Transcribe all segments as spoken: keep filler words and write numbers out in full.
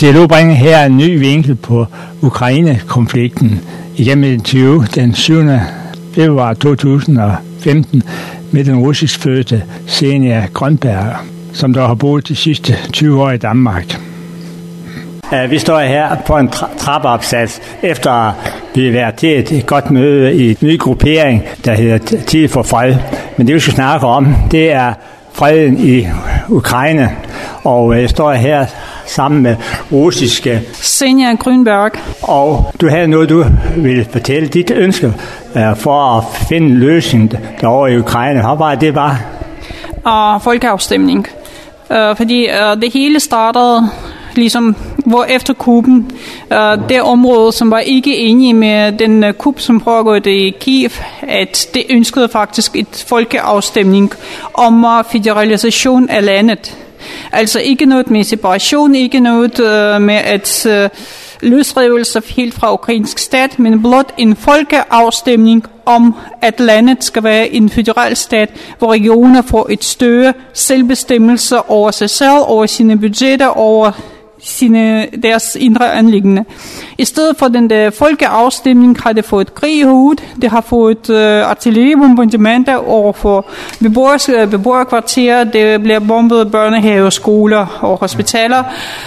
Dialog bringer her en ny vinkel på Ukraine-konflikten igennem et interview den syvende februar to tusind og femten med den russisk fødte Xenia Grønberg, som der har boet de sidste tyve år i Danmark. Vi står her på en tra- trappeopsats, efter vi har været til et godt møde i en ny gruppering, der hedder Tid for Fred. Men det vi skal snakke om, det er freden i Ukraine, og jeg står her sammen med russiske Xenia Grønberg. Og du havde noget, du ville fortælle dit ønske for at finde en løsning derovre i Ukraine. Hvad var det bare? Og folkeafstemning. Uh, fordi uh, det hele startede ligesom hvor efter kuppen, uh, det område, som var ikke enige med den uh, kup, som pågået i Kiev, at det ønskede faktisk et folkeafstemning om uh, federalisation af landet. Altså ikke noget med separation, ikke noget uh, med at uh, løsrivelse helt fra ukrainsk stat, men blot en folkeafstemning om, at landet skal være en føderal stat, hvor regioner får et større selvbestemmelse over sig selv, over sine budgetter, over sine, deres indre anliggende. I stedet for den der folkeafstemning har det fået krig i hovedet. Det har fået uh, artilleribombardementer over for beboere, beboerkvarterer. Det bliver bombet børnehaver, skoler og hospitaler.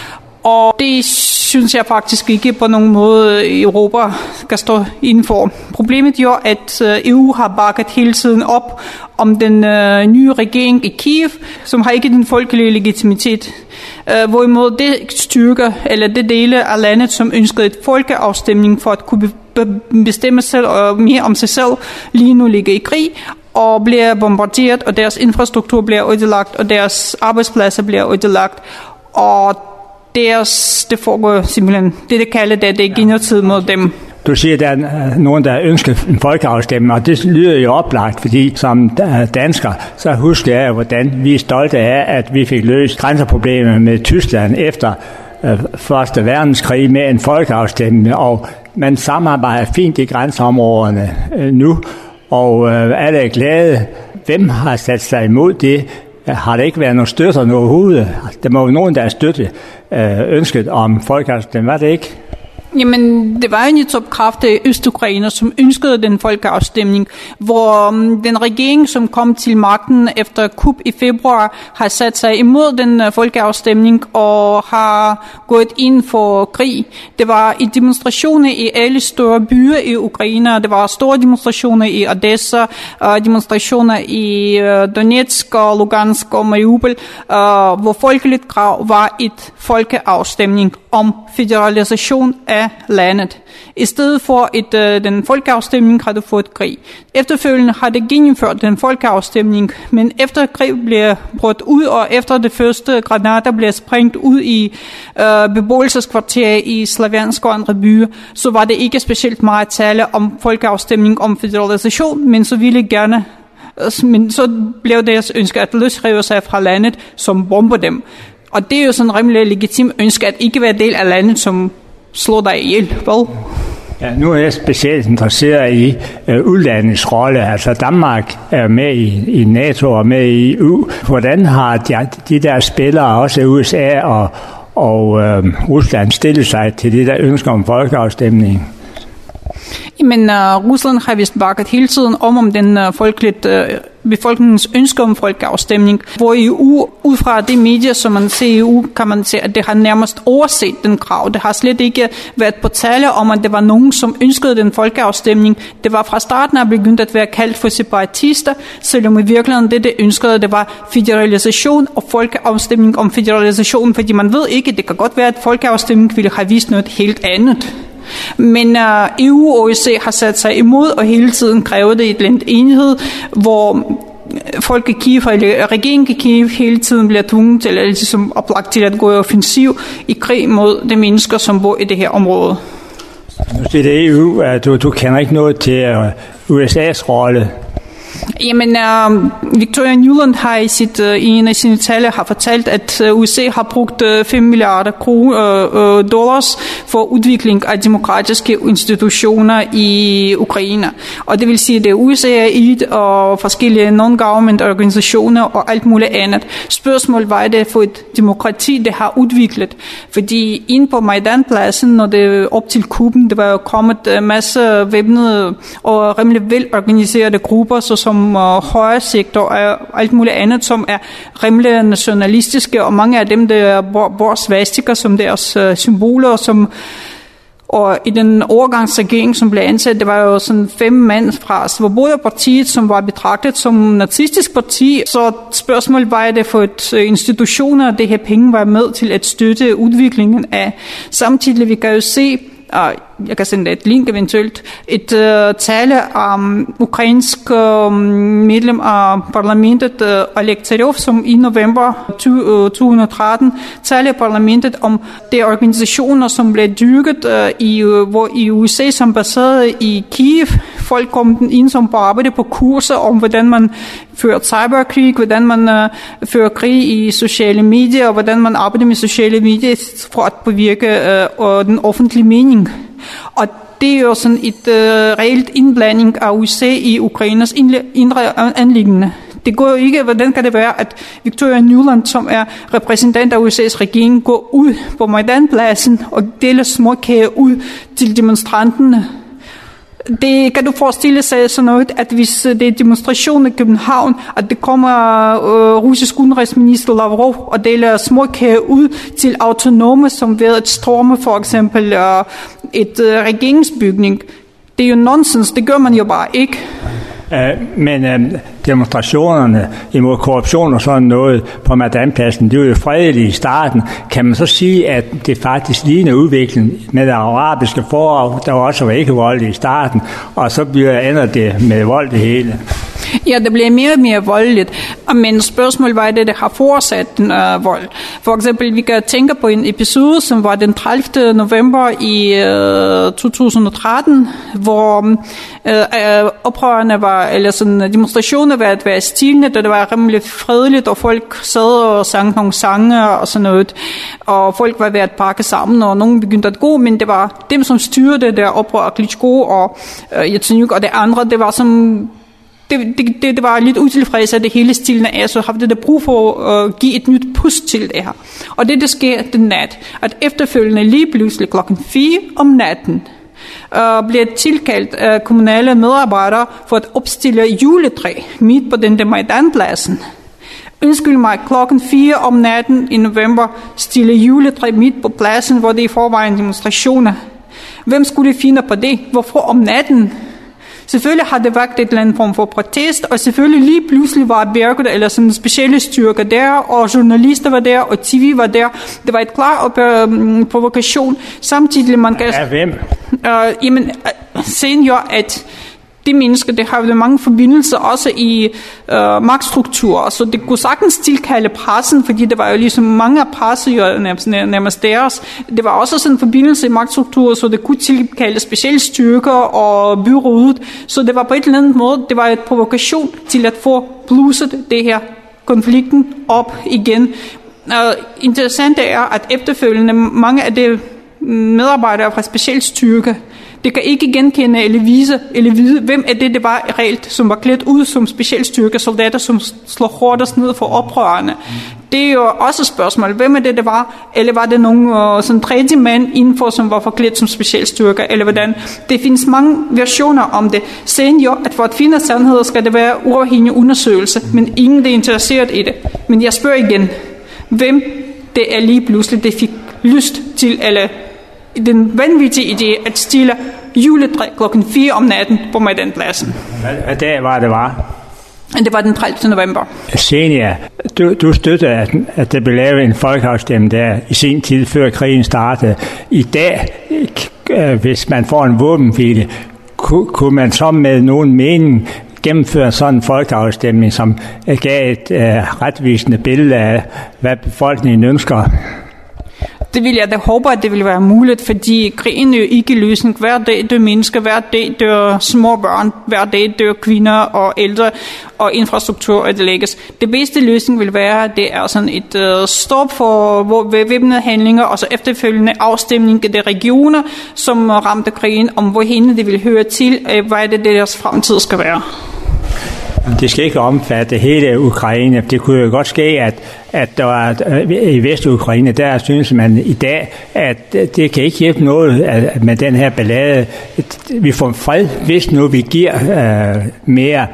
Og det synes jeg faktisk ikke på nogen måde Europa skal stå indenfor. Problemet er at E U har bakket hele tiden op om den øh, nye regering i Kiev, som har ikke den folkelige legitimitet. Øh, hvorimod det styrker, eller det dele af landet, som ønskede et folkeafstemning for at kunne bestemme selv og mere om sig selv, lige nu ligger i krig og bliver bombarderet, og deres infrastruktur bliver ødelagt, og deres arbejdspladser bliver ødelagt, og Deres, det foregår simpelthen, det det kalder det, det er genocid mod dem. Du siger, at der er nogen, der ønsker en folkeafstemning, og det lyder jo oplagt, fordi som dansker, så husker jeg, hvordan vi er stolte af, at vi fik løst grænseproblemer med Tyskland efter øh, første verdenskrig med en folkeafstemning, og man samarbejder fint i grænseområderne øh, nu, og øh, alle er glade. Hvem har sat sig imod det? Har det ikke været nogen støtter overhovedet? Der må jo nogen, der er støttet øh, ønsket om folkeafstemning. Var det ikke? Jamen, det var jo netop kraftige østukrainer, som ønskede den folkeafstemning, hvor um, den regering, som kom til magten efter kup i februar, har sat sig imod den uh, folkeafstemning og har gået ind for krig. Det var i demonstrationer i alle store byer i Ukraine. Det var store demonstrationer i Odessa, uh, demonstrationer i uh, Donetsk og Lugansk og Mariupol, uh, hvor folkeligt krav var et folkeafstemning om federalisation af landet. I stedet for et, øh, den folkeafstemning har du fået krig. Efterfølgende har det gennemført den folkeafstemning, men efter krig bliver brudt ud, og efter det første granater bliver sprængt ud i øh, beboelseskvarterer i Slaviansk og andre byer, så var det ikke specielt meget tale om folkeafstemning om federalisation, men så ville gerne men så blev deres ønske at løsrive sig fra landet, som bomber dem. Og det er jo sådan en rimelig legitim ønske at ikke være del af landet, som slår dig ihjel. Vel? Ja, nu er jeg specielt interesseret i øh, udlandets rolle. Altså Danmark er med i, i NATO og med i E U. Hvordan har de, de der spillere, også U S A og, og øh, Rusland, stillet sig til det der ønsker om folkeafstemning? Men uh, Rusland har vist bakket hele tiden om, om den uh, folkeligt, uh, befolkningens ønske om folkeafstemning, hvor E U, ud fra de medier, som man ser i E U, kan man se, at det har nærmest overset den krav. Det har slet ikke været på tale om, at det var nogen, som ønskede den folkeafstemning. Det var fra starten af begyndt at være kaldt for separatister, selvom i virkeligheden det, det ønskede, det var federalisation og folkeafstemning om federalisation, fordi man ved ikke, det kan godt være, at folkeafstemning ville have vist noget helt andet. Men uh, E U og O S C har sat sig imod og hele tiden krævet det et land enighed, hvor folk i Kiev, eller regeringen i Kiev hele tiden bliver tvunget til, eller ligesom oplagt til at gå i offensiv i krig mod de mennesker, som bor i det her område. Nu siger det E U, at du, du kender ikke noget til uh, U S A's rolle. Jamen, uh, Victoria Nuland har i, sit, uh, i en af sine taler har fortalt, at uh, U S A har brugt uh, fem milliarder kroner, uh, uh, dollars for udvikling af demokratiske institutioner i Ukraine. Og det vil sige, at det er U S A I D og forskellige non-government organisationer og alt muligt andet. Spørgsmålet var det for et demokrati, det har udviklet. Fordi inde på Majdanpladsen, når det op til kuppen, det var jo kommet en masse væbnede og rimelig velorganiserede grupper, såsom uh, højre sektor og alt muligt andet, som er rimelig nationalistiske, og mange af dem, der bor svastikker som deres uh, symboler, som og i den overgangsregering, som blev ansat, det var jo sådan fem mænd fra Svoboda-partiet, som var betragtet som nazistisk parti. Så spørgsmålet var det for et institutioner, det her penge var med til at støtte udviklingen af. Samtidig vi kan jo se, og jeg kan sende et link eventuelt, et uh, tale om ukrainsk uh, medlem af parlamentet, uh, Oleg Tsarov, som i november to tusind og tretten talte i parlamentet om de organisationer, som blev dyrket uh, i, uh, hvor i U S A's ambassade i Kiev. Folk kom ind som på arbejde på kurser om, hvordan man fører cyberkrig, hvordan man uh, fører krig i sociale medier, og hvordan man arbejder med sociale medier for at påvirke uh, den offentlige mening. Og det er jo sådan et uh, reelt indblanding af U S A i Ukraines indre anliggende. Det går jo ikke, hvordan kan det være, at Victoria Nuland, som er repræsentant af U S A's regering, går ud på Majdanpladsen og deler småkager ud til demonstranterne. Det kan du forestille sig sådan noget, at hvis det er demonstration i København, at det kommer uh, russisk udenrigsminister Lavrov og deler småkager ud til autonome, som ved at storme for eksempel uh, et uh, regeringsbygning. Det er jo nonsens, det gør man jo bare ikke. Uh, men uh, demonstrationerne imod korruption og sådan noget på Majdanpladsen, det var jo fredelige i starten. Kan man så sige, at det faktisk ligner udvikling med det arabiske forår, der også var ikke vold i starten, og så bliver ændret det med vold det hele? Ja, det bliver mere og mere voldeligt, men spørgsmålet var det, der har forårsaget den øh, vold. For eksempel, vi kan tænke på en episode, som var den tredivte november i øh, to tusind og tretten, hvor øh, oprørerne var, eller sådan demonstrationer var at være stilende, da det var rimelig fredeligt, og folk sad og sang nogle sange og sådan noget, og folk var ved at pakke sammen, og nogen begyndte at gå, men det var dem, som styrede der oprør, Klitschko og øh, Yatsenyuk, og det andre, det var som Det, det, det var lidt utilfreds af det hele stilen af, så havde det brug for at give et nyt pust til det her. Og det, der sker den nat, at efterfølgende lige pludselig klokken fire om natten, uh, bliver tilkaldt uh, kommunale medarbejdere for at opstille juletræ midt på den der Majdanpladsen. Undskyld mig, klokken fire om natten i november stille juletræ midt på pladsen, hvor det i forvejen demonstrationer. Hvem skulle finde på det? Hvorfor om natten? Selvfølgelig har det vægt et eller andet form for protest, og selvfølgelig lige pludselig var Berkut eller sådan specielle styrker der, og journalister var der, og T V var der. Det var et klar øh, provokation. Samtidig man kan... Ja, hvem? Øh, jamen, sen jo, at de mennesker, det har jo mange forbindelser også i øh, magtstrukturer, så det kunne sagtens tilkalde pressen, fordi det var jo ligesom mange af pressen jo nærmest, nærmest deres. Det var også sådan en forbindelse i magtstrukturer, så det kunne tilkalde specielle styrker og byrådet, så det var på et eller andet måde, det var et provokation til at få bluset det her konflikten op igen. Og interessant er, at efterfølgende mange af de medarbejdere fra specialstyrker, det kan ikke genkende eller vise, eller vide, hvem er det, det var reelt, som var klædt ud som specialstyrkesoldater, som slår hårdest ned for oprørerne. Det er jo også et spørgsmål, hvem er det, det var, eller var det nogle uh, sådan tredje mand indenfor, som var forklædt som specialstyrker, eller hvordan. Det findes mange versioner om det. Sen jo, at for at finde sandheder, skal det være uafhængig undersøgelse, men ingen er interesseret i det. Men jeg spørger igen, hvem det er lige pludselig, det fik lyst til, eller den vanvittige idé at stille juletræ klokken fire om natten på Majdanpladsen. Hvad dag var det var? Det var den tredivte november. Senia, du, du støttede, at, at der blev lavet en folkeafstemning der i sin tid, før krigen startede. I dag, hvis man får en våbenhvile, kunne man så med nogen mening gennemføre sådan en folkeafstemning, som gav et uh, retvisende billede af, hvad befolkningen ønsker? Det vil jeg da håbe, at det vil være muligt, fordi krigen er jo ikke løsning. Hver dag dør mennesker, hver dag dør små børn, hver dag dør kvinder og ældre, og infrastruktur ødelægges. Det bedste løsning vil være, at det er sådan et uh, stop for væbnede handlinger, og så efterfølgende afstemning i de regioner, som ramte krigen, om hvorhen det vil høre til, uh, hvad det deres fremtid skal være. Det skal ikke omfatte hele Ukraine. Det kunne jo godt ske, at, at der var, i Vestukraine, der synes man i dag, at det kan ikke hjælpe noget at med den her ballade. Vi får fred, hvis nu vi giver uh, mere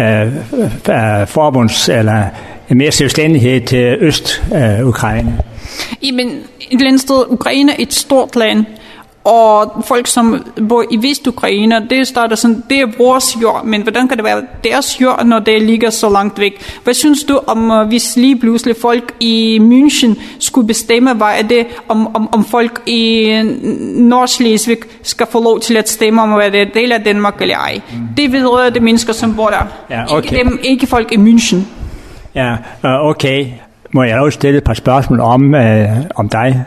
uh, forbunds eller mere selvstændighed til Øst-Ukraine. Uh, Jamen, et eller andet sted, Ukraine er et stort land, og folk, som bor i Vestukraine, det starter sådan, det er vores jord, men hvordan kan det være deres jord, når det ligger så langt væk? Hvad synes du om, hvis lige pludselig folk i München skulle bestemme, hvad er det, om, om, om folk i Nordslesvig skal få lov til at stemme om, hvad det er del af Danmark eller ej? Mm. Det vedrører de mennesker, som bor der. Ja, okay. ikke, dem, ikke folk i München. Ja, okay. Må jeg også stille et par spørgsmål om, øh, om dig?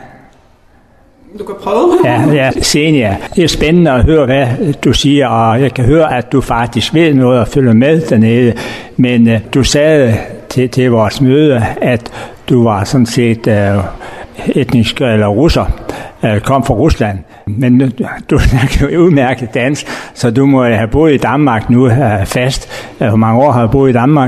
Du kan prøve. Ja, ja, Zenia. Det er spændende at høre, hvad du siger, og jeg kan høre, at du faktisk ved noget og følger med dernede. Men uh, du sagde til, til vores møde, at du var sådan set uh, etnisk eller russer, uh, kom fra Rusland. Men uh, du snakker jo udmærket dansk, så du må have boet i Danmark nu uh, fast. Uh, hvor mange år har du boet i Danmark?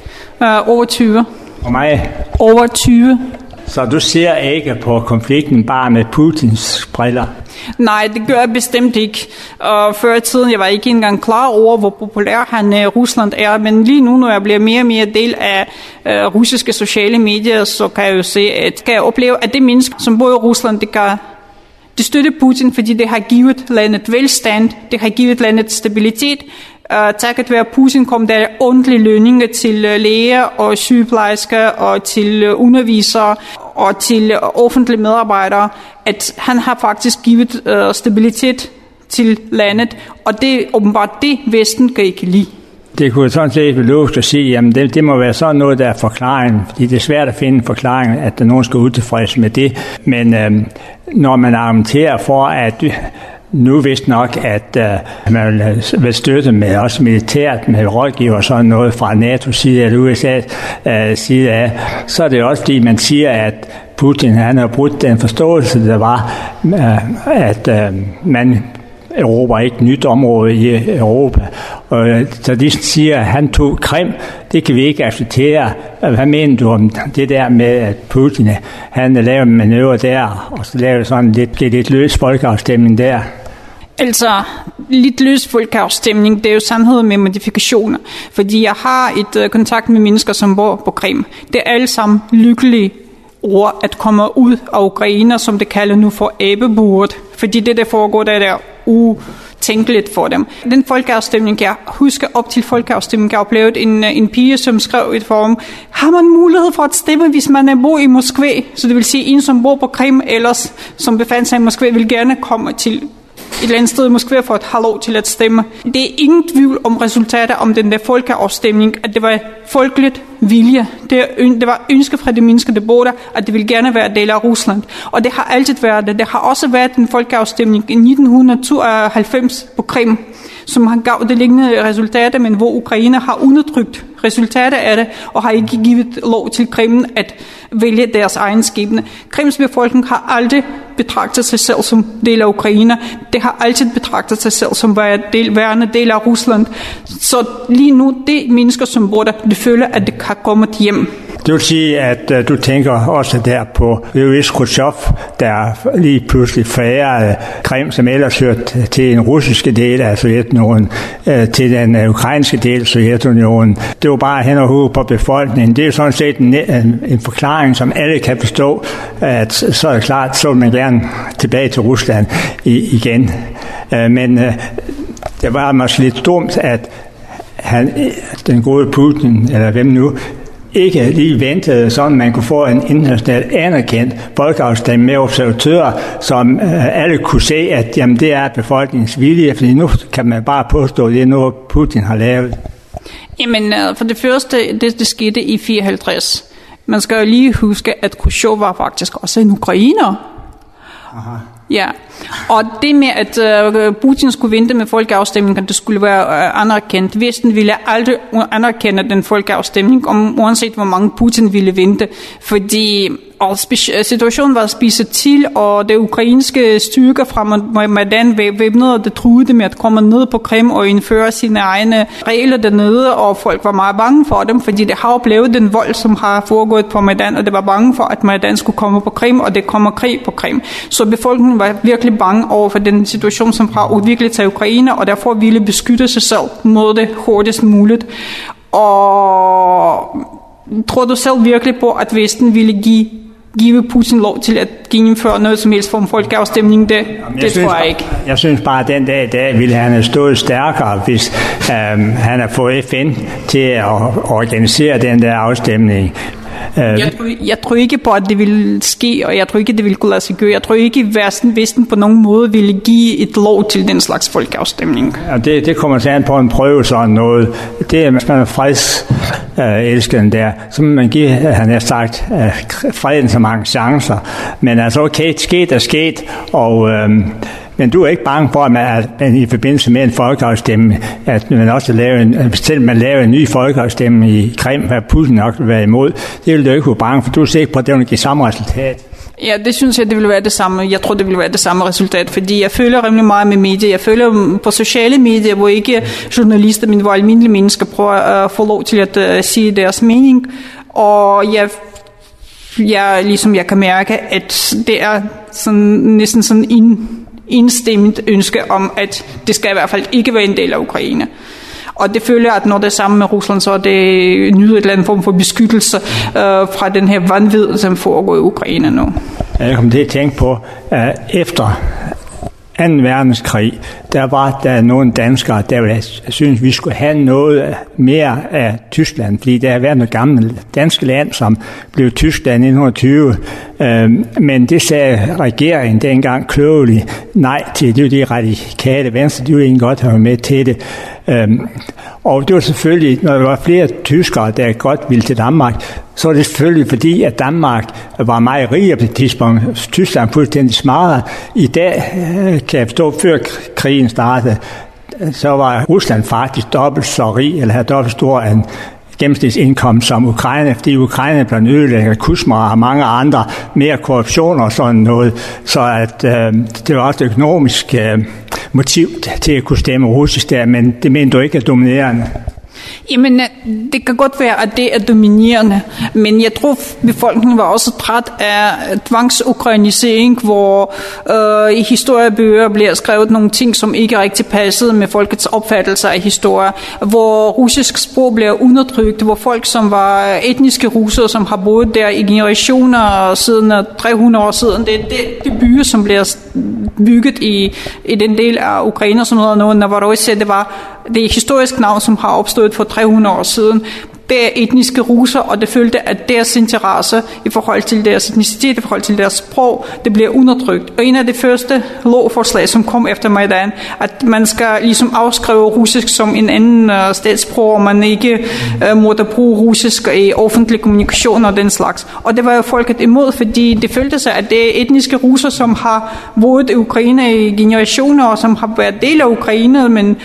Uh, over tyve. Hvor mig? Over tyve. Så du ser ikke på konflikten bare med Putins briller? Nej, det gør jeg bestemt ikke. Og før i tiden, jeg var ikke engang klar over, hvor populær han uh, Rusland er. Men lige nu, når jeg bliver mere og mere del af uh, russiske sociale medier, så kan jeg jo se, at kan jeg opleve, at det mennesker, som bor i Rusland, det kan det støtte Putin, fordi det har givet landet velstand, det har givet landet stabilitet. Uh, takket være Putin kom der ordentlige lønninger til uh, læger og sygeplejersker og til uh, undervisere og til uh, offentlige medarbejdere, at han har faktisk givet uh, stabilitet til landet, og det er åbenbart det, Vesten kan ikke lide. Det kunne sådan set være logisk at sige, jamen det, det må være sådan noget, der er forklaringen, fordi det er svært at finde en forklaring, at der nogen skal utilfredse med det. Men øhm, når man argumenterer for, at nu vist nok, at uh, man vil støtte med også militært, med rådgiver og sådan noget fra NATO's side eller U S A's uh, side af, så er det også fordi, man siger, at Putin han har brudt den forståelse, der var, uh, at uh, man Europa er ikke et nyt område i Europa. Og så de siger, at han tog Krim, det kan vi ikke acceptere. Hvad mener du om det der med, at Putin han lavede en manøvre der, og så lavede sådan lidt, lidt løs folkeafstemning der? Altså, lidt løs folkeafstemning, det er jo sandhed med modifikationer. Fordi jeg har et uh, kontakt med mennesker, som bor på Krim. Det er alle sammen lykkelige ord at komme ud af Ukraine, som det kalder nu for abeburet. Fordi det, der foregår, der er utænkeligt for dem. Den folkeafstemning, jeg husker op til folkeafstemningen, jeg oplevede en, en pige, som skrev et forum, har man mulighed for at stemme, hvis man er bor i Moskva? Så det vil sige, en som bor på Krim, ellers som befandt sig i Moskva, vil gerne komme til et eller andet sted i Moskva for at have lov til at stemme. Det er ingen tvivl om resultater om den der folkeafstemning, at det var folkeligt vilje. Det, det var ønske fra de mennesker, der bor der, at det ville gerne være del af Rusland. Og det har altid været det. Det har også været en folkeafstemning i nitten tooghalvfems på Krim, som har gav det lignende resultater, men hvor Ukraine har undertrykt resultater af det, og har ikke givet lov til Krim at vælge deres egen skæbne. Krims befolkning har aldrig betragtet sig selv som del af Ukraine. Det har altid betragtet sig selv som værende del af Rusland. Så lige nu, det mennesker, som bor der, de føler, at det kan komme hjem. Det vil sige, at uh, du tænker også der på Boris Khrushchev, der lige pludselig forærede Krim, som ellers hørte til en russiske del af Sovjetunionen, uh, til den uh, ukrainske del af Sovjetunionen. Det var bare hen og hoved på befolkningen. Det er jo sådan set en, en, en forklaring, som alle kan forstå, at så er det klart, så vil man gerne tilbage til Rusland i, igen. Uh, men uh, det var måske lidt dumt, at han, den gode Putin, eller hvem nu, ikke lige ventede, sådan man kunne få en internationalt anerkendt folkeafstemning med observatører, som øh, alle kunne se, at jamen, det er befolkningens vilje, fordi nu kan man bare påstå, at det er noget, Putin har lavet. Jamen, øh, for det første, det, det skete i fireoghalvtreds. Man skal jo lige huske, at Khrushchev var faktisk også en ukrainer. Aha. Ja, og det med, at uh, Putin skulle vente med folkeafstemningen, det skulle være uh, anerkendt. Vesten ville aldrig anerkende den folkeafstemning, om, uanset hvor mange Putin ville vente, fordi og situationen var spiset til, og det ukrainske styrker fra Majdan væbnede, og det truede med at komme ned på Krim og indføre sine egne regler dernede, og folk var meget bange for dem, fordi det har oplevet den vold, som har foregået på Majdan, og det var bange for, at Majdan skulle komme på Krim, og det kommer krig på Krim. Så befolkningen var virkelig bange over for den situation, som har udviklet sig i Ukraine, og derfor ville beskytte sig selv mod det hurtigst muligt. Og tror du selv virkelig på, at Vesten ville give give Putin lov til at gennemføre noget som helst form for folkeafstemning? Det, Jamen, det tror jeg ikke. Jeg synes bare, at den dag i dag ville han have stået stærkere, hvis øhm, han har fået F N til at organisere den der afstemning. Jeg tror, jeg tror ikke på, at det ville ske, og jeg tror ikke, det ville kunne lade sig gøre. Jeg tror ikke, at Vesten, Vesten på nogen måde ville give et lov til den slags folkeafstemning. Ja, det, det kommer til an på en prøve sådan noget. Det er, hvis man er fredselskende der, så må man give, han har sagt, freden så mange chancer. Men altså, okay, sket er sket, og øhm, men du er ikke bange for, at man, at i forbindelse med en folkeafstemning, at man også laver en, selv man laver en ny folkeafstemning i Krim, hvad Putin nok vil være imod, det vil du ikke være bange for. Du er sikker på, at det vil give samme resultat. Ja, det synes jeg, det vil være det samme. Jeg tror, det vil være det samme resultat, fordi jeg føler rimelig meget med medier. Jeg føler på sociale medier, hvor ikke journalister, men hvor almindelige mennesker prøver at få lov til at uh, sige deres mening. Og jeg, jeg, ligesom jeg kan mærke, at det er sådan, næsten sådan en enstemmigt ønske om, at det skal i hvert fald ikke være en del af Ukraine. Og det føler jeg, at når det er sammen med Rusland, så er det nyder et eller andet form for beskyttelse øh, fra den her vanvid, som foregår i Ukraine nu. Jeg kom til at tænke på, at efter anden verdenskrig, der var der nogle danskere, der synes vi skulle have noget mere af Tyskland, fordi der har været noget gammelt danske land, som blev Tyskland i nitten tyve. Men det sagde regeringen dengang klogeligt nej til. Det var de radikale venstre, de ville egentlig godt have med til det. Og det var selvfølgelig, når der var flere tyskere, der godt ville til Danmark, så er det selvfølgelig fordi, at Danmark var meget rigere på det tidspunkt. Tyskland fuldstændig smartere. I dag, kan jeg forstå, før krigen startede, så var Rusland faktisk dobbelt så rig, eller havde dobbelt stor en gennemsnitsindkomst som Ukraine, fordi Ukraine blev ødelagt af Kusma og mange andre, mere korruption og sådan noget. Så at, øh, det var også et økonomisk øh, motiv til at kunne stemme russisk der, men det mener du ikke er dominerende. Jamen, det kan godt være, at det er dominerende, men jeg tror, befolkningen var også træt af tvangsukrainisering, hvor øh, i historiebøger bliver skrevet nogle ting, som ikke rigtig passede med folkets opfattelse af historie, hvor russisk sprog bliver undertrykt, hvor folk, som var etniske russere, som har boet der i generationer siden tre hundrede år siden, det er det, det byer, som bliver bygget i, i den del af Ukraine, som noget, noget Novorossiya, det var det er historisk navn, som har opstået for tre hundrede år siden. Det er etniske russer, og det følte, at deres interesse i forhold til deres etnicitet, i forhold til deres sprog, det bliver undertrykt. Og en af de første lovforslag, som kom efter Majdan, at man skal ligesom afskrive russisk som en anden uh, statssprog, og man ikke uh, måtte bruge russisk i offentlig kommunikation og den slags. Og det var jo folket imod, fordi det følte sig, at det er etniske russer, som har boet i Ukraine i generationer, og som har været del af Ukraine, men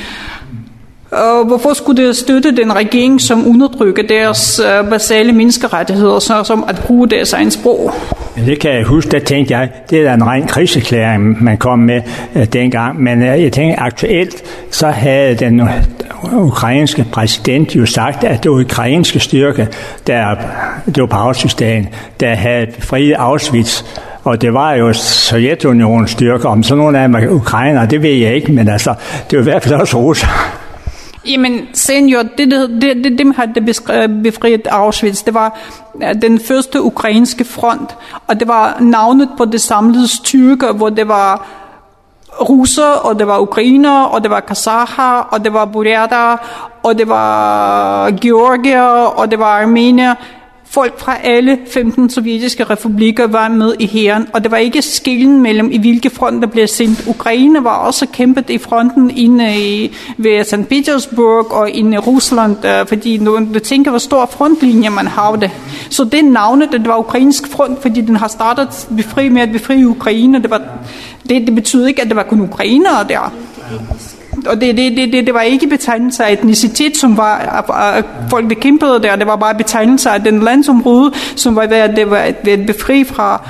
og hvorfor skulle det støtte den regering, som undertrykker deres uh, basale menneskerettigheder, så, som at bruge deres egen sprog? Det kan jeg huske, der tænkte jeg, det er en ren krigserklæring, man kom med uh, dengang. Men uh, jeg tænker, aktuelt, så havde den uh, ukrainske præsident jo sagt, at det var ukrainske styrke, der, det var på Auschwitz-dagen, der havde befriet Auschwitz. Og det var jo Sovjetunionens styrker, om så nogle af dem var ukrainer, det ved jeg ikke, men altså, det var i hvert fald også russer. Jamen, senior, det, det, det, det dem havde befriet Auschwitz. Det var den første ukrainske front, og det var navnet på det samlede styrker, hvor det var russer, og det var ukrainer, og det var kazacher, og det var buryater, og det var georgier, og det var armenier. folk fra alle femten sovjetiske republikker var med i hæren, og det var ikke skillen mellem, i hvilke front der blev sendt. Ukraine var også kæmpet i fronten inde i, ved Sankt Petersburg og inde i Rusland, fordi når du tænker, hvor stor frontlinje man har det. Så det navnet, det var ukrainsk front, fordi den har startet befri med at befri Ukraine. Det, var, det, det betyder ikke, at det var kun ukrainere der. Og det, det, det, det var ikke betegnelse af etnicitet, som var folk, der kæmpede der. Det var bare betegnelse af den landsområde, som var ved at, var at befri fra,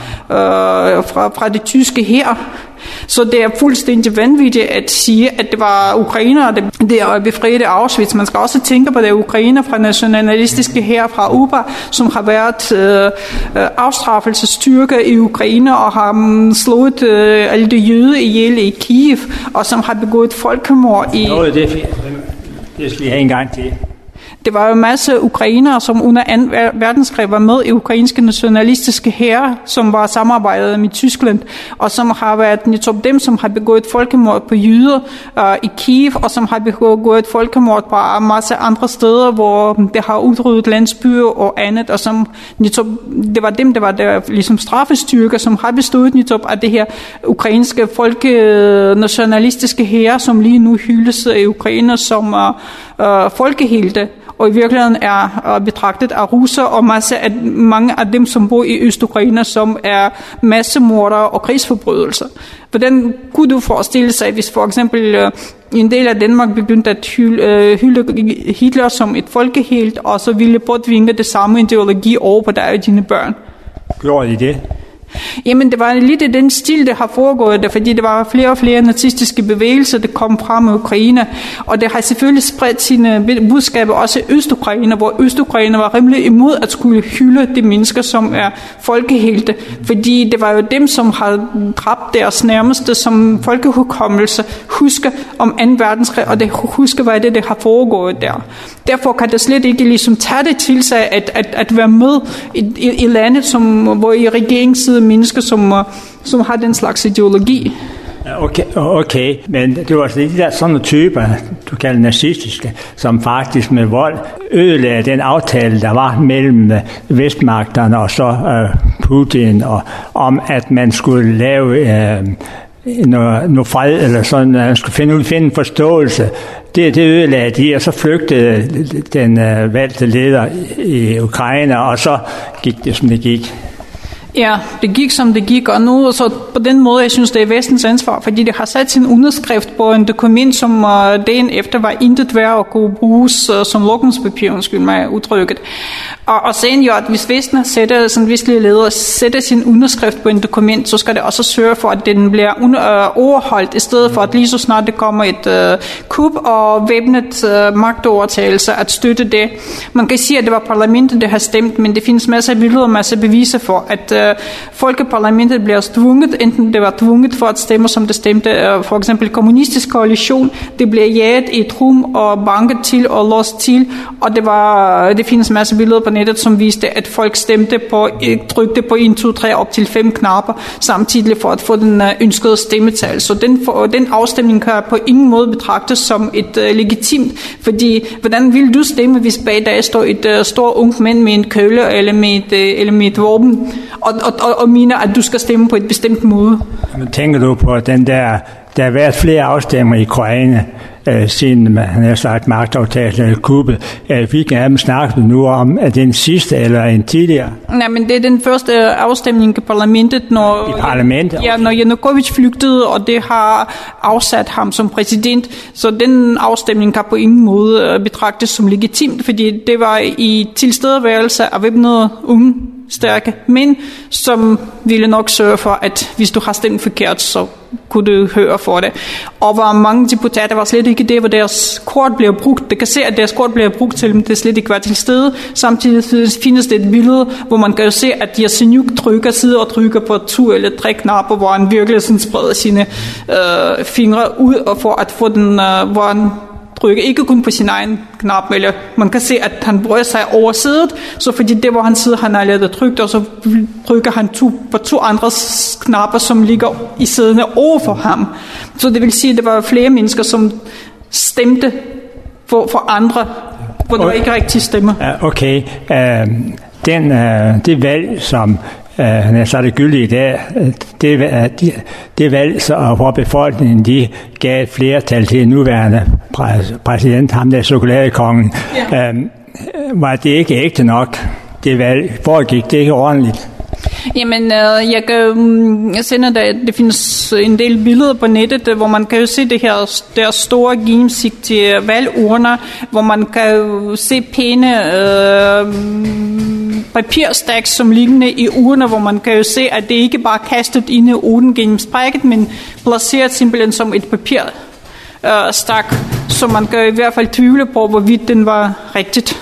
øh, fra, fra det tyske hær. Så det er fuldstændig vanvittigt at sige, at det var ukrainere, der befriede Auschwitz. Man skal også tænke på det ukrainer fra nationalistiske hær fra U B A, som har været øh, afstraffelsesstyrker i Ukraine og har um, slået øh, alle de jøder ihjel i Kiev, og som har begået folkemord i... Nå, det er fint. Det skal vi have en gang til. Det var jo en masse ukrainere, som under anden verdenskrig var med i ukrainske nationalistiske hære, som var samarbejdet med Tyskland, og som har været netop dem, som har begået folkemord på jøder uh, i Kiev, og som har begået folkemord på en masse andre steder, hvor det har udryddet landsbyer og andet, og som netop, det var dem, der var der ligesom straffestyrker, som har bestået netop af det her ukrainske folkenationalistiske hære, som lige nu hyldes i Ukraine som uh, uh, folkehelte. Og i virkeligheden er uh, betragtet af russer og masse af, mange af dem, som bor i Øst-Ukraine, som er massemordere og krigsforbrydelser. Hvordan kunne du forestille sig, hvis for eksempel uh, en del af Danmark begyndte at hylde, uh, hylde Hitler som et folkehelt, og så ville bortvinge det samme ideologi over på dig og dine børn? Gjorde de det? Jamen, det var lidt i den stil, det har foregået der, fordi der var flere og flere nazistiske bevægelser, der kom frem i Ukraine, og det har selvfølgelig spredt sine budskaber også i Øst-Ukraine, hvor Øst-Ukraine var rimelig imod at skulle hylde de mennesker, som er folkehelte, fordi det var jo dem, som har dræbt deres nærmeste, som folkehukommelse husker om anden verdenskrig, og det husker, hvad det, det har foregået der. Derfor kan det slet ikke ligesom tage det til sig at, at, at være med i, i, i landet, som, hvor i regeringssiden mennesker, som, som har den slags ideologi. Okay, okay, men det var altså de der sådan typer, du kalder nazistiske, som faktisk med vold ødelagde den aftale, der var mellem vestmagterne og så uh, Putin, og om at man skulle lave uh, noget, noget fred, eller sådan, at man skulle finde ud finde en forståelse. Det, det ødelagde de, og så flygtede den uh, valgte leder i Ukraine, og så gik det, som det gik. Ja, det gik som det gik, og nu så på den måde, jeg synes, det er Vestens ansvar, fordi det har sat sin underskrift på en dokument, som uh, dagen efter var intet værd at kunne bruges uh, som lukningspapir, undskyld mig udtrykket. Og, og sen jo, at hvis Vesten sætter, sådan vestlige ledere sætter sin underskrift på en dokument, så skal det også sørge for, at den bliver un- uh, overholdt, i stedet for at lige så snart det kommer et uh, kup og væbnet uh, magtovertagelse, at støtte det. Man kan sige, at det var parlamentet, der har stemt, men det findes masser af billeder og masser af beviser for, at uh, Folkeparlamentet bliver tvunget, enten det var tvunget for at stemme, som det stemte, uh, for eksempel kommunistisk koalition, det blev jaget i et rum og banket til og låst til, og det var, det findes masser af billeder på nettet, som viste, at folk stemte på, trykte på en, to, tre op til fem knapper, samtidig for at få den ønskede stemmetal. Så den, for, den afstemning kan på ingen måde betragtes som et uh, legitimt, fordi hvordan vil du stemme, hvis bag dig står et uh, stort ungt mand med en kølle eller med et, uh, eller med et våben, og, og, og, og mener, at du skal stemme på et bestemt måde? Men tænker du på den der, der har været flere afstemninger i Ukraine, øh, siden han har sagt magtovertagelse eller kuppet. Øh, hvilken af dem snakker nu om, at den sidste eller en tidligere? Nej, men det er den første afstemning i parlamentet, når, I parlamentet? Ja, når Yanukovych flygtede, og det har afsat ham som præsident. Så den afstemning kan på ingen måde betragtes som legitimt, fordi det var i tilstedeværelse af væbnede unge stærke mænd, som ville nok sørge for, at hvis du har stemt forkert, så kunne du høre for det. Og hvor mange deputater var slet ikke det, hvor deres kort bliver brugt. Det kan se, at deres kort bliver brugt til dem, det slet ikke var til stede. Samtidig findes det et billede, hvor man kan se, at Yatsenyuk trykker, sidder og trykker på to eller tre knapper, hvor han virkelig sådan spreder sine øh, fingre ud, og for at få den, øh, hvor han trykker ikke kun på sin egen knap, eller man kan se, at han brøjer sig over sædet, så fordi det, hvor han sidder, han har lavet trykt, og så trykker han to, på to andre knapper, som ligger i sædene over for ham. Så det vil sige, at det var flere mennesker, som stemte for, for andre, hvor det var ikke rigtig stemmer. Okay, uh, den, øh, det valg, som øh, han har sagt det gyldigt i dag, det, det, det valg, så, hvor befolkningen de gav et flertal til den nuværende præsident, ham der chokoladekongen, ja. øh, var det ikke ægte nok, det valg? Foregik det ikke ordentligt? Jamen, øh, jeg kan jeg sender der, det findes en del billeder på nettet, hvor man kan jo se det her der store gennemsigtige valgurner, hvor man kan jo se pæne øh, papirstacks som liggende i urner, hvor man kan jo se, at det ikke bare er kastet ind i urnen gennem sprækket, men placeret simpelthen som et papirstak, øh, så man kan i hvert fald tvivle på, hvorvidt den var rigtigt.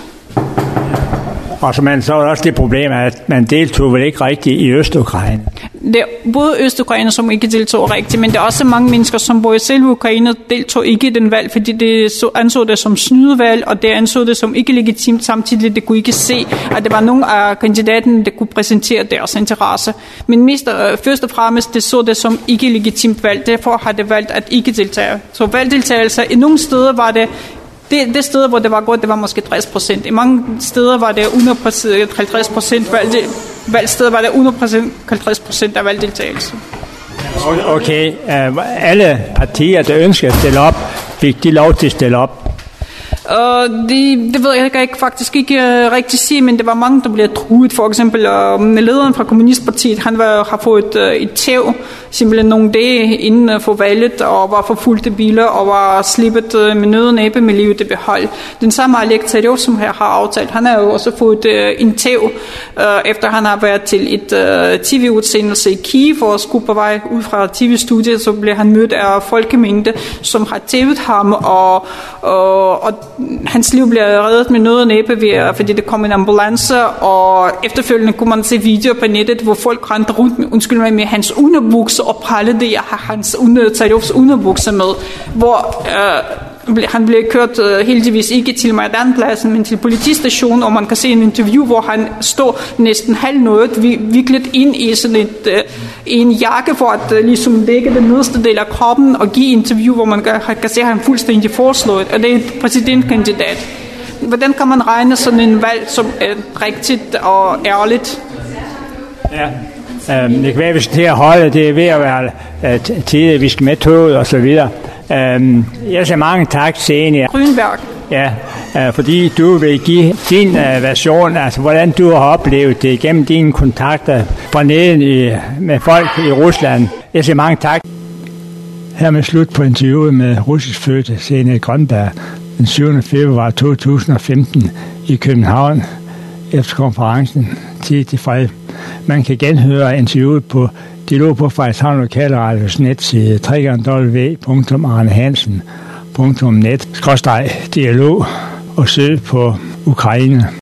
Og så man så er også det problem, at man deltog vel ikke rigtigt i Øst-Ukraine. Det er både Øst-Ukraine, som ikke deltog rigtigt, men der er også mange mennesker, som bor i selve Ukraine, deltog ikke i den valg, fordi det anså det som snydevalg, og det anså det som ikke legitimt. Samtidig det kunne ikke se, at det var nogle af kandidaterne, der kunne præsentere deres interesse. Men mest, øh, først og fremmest, det så det som ikke legitimt valg. Derfor har det valgt at ikke deltage. Så valgdeltagelse i nogle steder var det Det, det steder, hvor det var godt, det var måske tres procent. I mange steder var det under halvtreds procent valg, valgsteder var det under halvtreds procent af valgdeltagelse. Okay, uh, alle partier, der ønsker at stille op, fik de lov til at stille op? Uh, det, det ved jeg ikke, ikke faktisk ikke uh, rigtig sige, men det var mange, der blev truet. For eksempel uh, lederen fra Kommunistpartiet, han var, har fået uh, et tæv simpelthen nogle dage inden uh, for valget, og var forfulgt i biler, og var slippet uh, med nød og næppe med livet i behold. Den samme Oleg Tsarev, som her har aftalt, han har jo også fået uh, en tæv, uh, efter han har været til et uh, tv-udsendelse i Kiev, og skulle på vej ud fra tv-studiet, så blev han mødt af folkemængde, som har tævet ham, og, og, og hans liv bliver reddet med nød og næppe, ved, fordi det kom en ambulance, og efterfølgende kunne man se videoer på nettet, hvor folk rendte rundt med, undskyld mig, med hans underbukser og prallede, jeg har hans under, Tsarevs underbukser med, hvor øh, han blev kørt øh, heldigvis ikke til Majdanpladsen, men til politistationen, og man kan se en interview, hvor han står næsten halvnøjet, viklet ind i sådan et, øh, en jakke, for at øh, ligesom dække den nederste del af kroppen, og give interview, hvor man kan, kan se, at han fuldstændig foreslået, og det er et præsidentkandidat. Hvordan kan man regne sådan en valg som er rigtigt og ærligt? Ja. Um, det kan være, at vi skal til at holde, det er ved at være uh, tid, vi skal med toget og så videre. Um, jeg siger mange tak, Zenia Grünberg. Ja, uh, fordi du vil give din uh, version, altså hvordan du har oplevet det gennem dine kontakter fra neden i, med folk i Rusland. Jeg siger mange tak. Her med slut på interviewet med russisk fødte Zenia Grünberg den syvende februar to tusind og femten i København efter konferencen Tid til Fred. Man kan genhøre interviewet på Dialog på Frederikshavn Lokalradios netside w w w punktum arnehansen punktum net skråstreg dialog og søg på Ukraine.